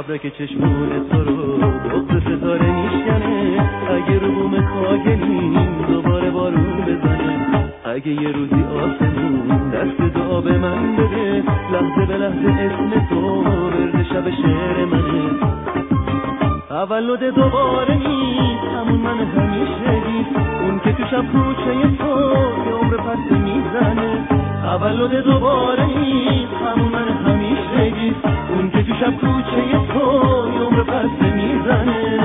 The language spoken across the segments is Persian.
ابرک چشمون تو رو بغض ستاره میشکنه. اگه رو بوم کاهلیم دوباره بارون بزنه. اگه یه روزی آسمون دست دعا به من بده، لحظه به لحظه اسم تو ورد شب شعر منه. تولد دوباره نیست، همون من همیشگی، اون که تو شب کوچه تو یه عمر پس میزنه. تولد دوباره نیست، همون من همیشگی، اون که تو شب کوچه تو یه عمر پس میزنه.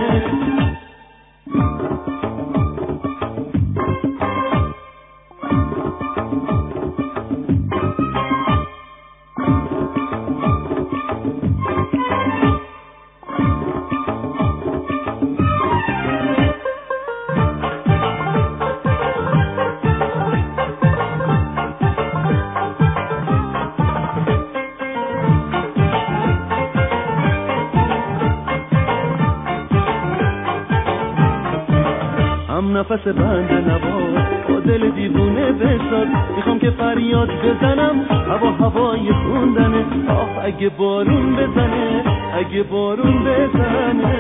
هم نفس بند نباد با دل دیوونه بساد، میخوام که فریاد بزنم هوای خوندنه. آه اگه بارون بزنه، اگه بارون بزنه.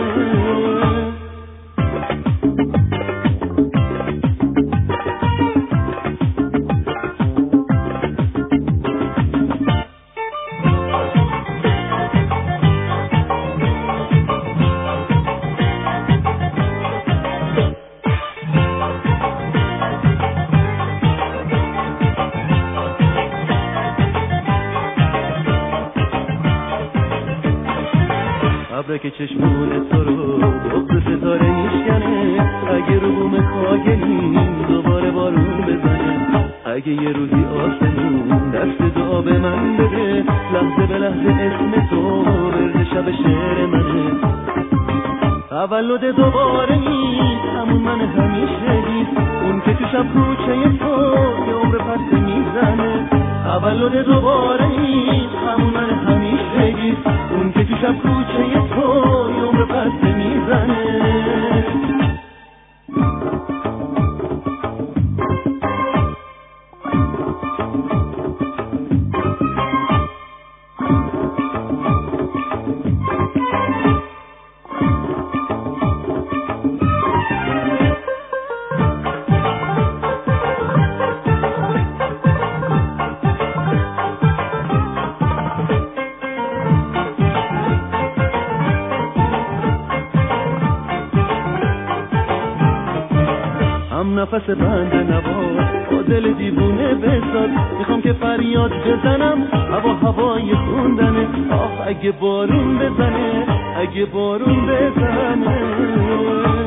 ابرک چشمون تو رو بغض ستاره میشکنه. اگه رو بوم کاهلیم دوباره بارون بزنه. اگه یه روزی آسمون دست دعا به من بده، لحظه به لحظه اسم تو ورد شب شعر منه. تولد دوباره نیست، همون من همیشگی، اون که تو شب کوچه تو یه عمر پس میزنه. تولد دوباره نیست، همون من همیشگی، اون که تو شب کوچه تو یه عمر پس میزنه. هم نفس بند نباد با دل دیوونه بساد، میخوام که فریاد بزنم هوای خوندنه. آه اگه بارون بزنه، اگه بارون بزنه.